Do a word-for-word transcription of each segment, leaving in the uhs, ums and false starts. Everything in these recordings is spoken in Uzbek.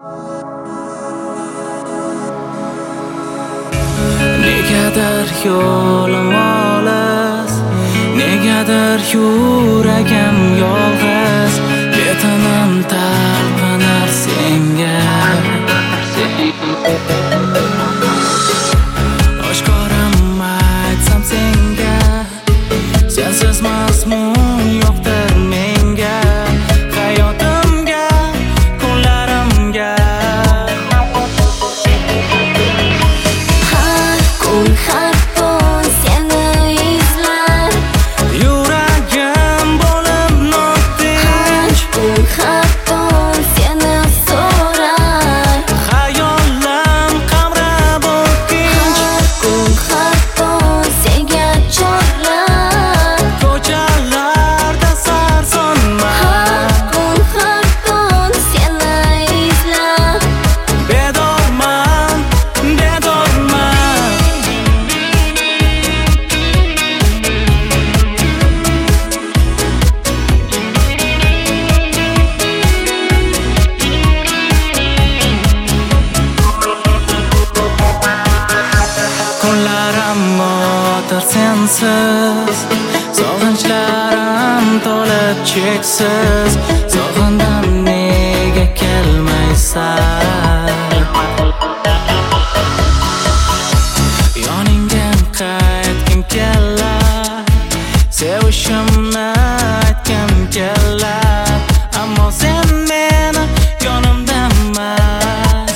Negadir yo'lim olis, negadir yuragim yolg'iz, betinam talpinar senga. Oshkoram aytsam senga, sensiz mazmun yo'qdir menga, hayotimga, kunlarimga. Har kun har tun seni izlar, Yuragim bo'lib notinch, har kun har tun seni so'rar, xayolim qamrab o'tkinch, har kun har tun senga chorlar, ko'chalarda sarsonman, har kun har tun seni izlar, bedorman, bedorman. Kunlarim o'tar sensiz, sog'inchlarim to'lib cheksiz, sog'indim nega kelmaysan? Yoningga qaytgim kelar, sevishimni aytgim kelar, ammo sen meni yonimda emas.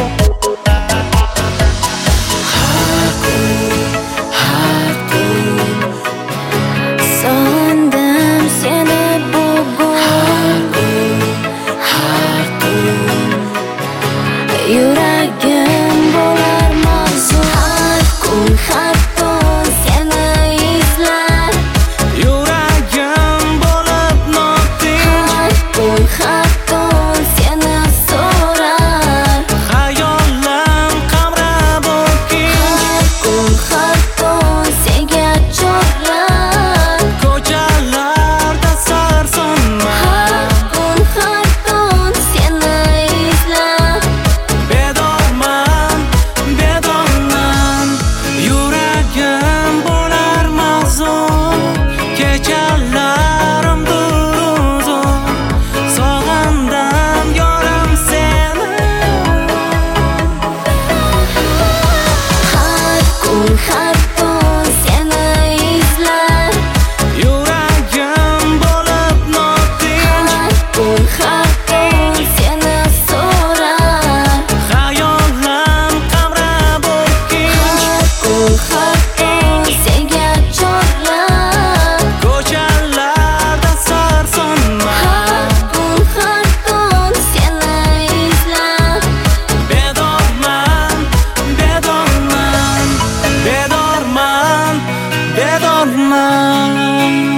Har kun, har kun, sog'indim seni bugun, har kun, yuragim bo'lar mavzu, har kun har tun seni izlar, yuragim bo'lib notinch, har kun har tun seni so'rar, xayolim qamrab o'tkinch, har kun har tun senga chorlar, ko'chalarda sarsonman, har kun har tun seni izlar, bedorman, bedorman. Yuragim bo'lar mahzun, kechalarim duruzun, sog'indim yorim seni. har kun har tun seni izlar, Yuragim bo'lib notinch, har kun har tun seni so'rar, xayolim qamrab o'tkinch, har kun har tun senga chorlar, ko'chalarda sarsonman, har kun har tun seni izlar, bedorman, bedorman, bedorman, bedorman.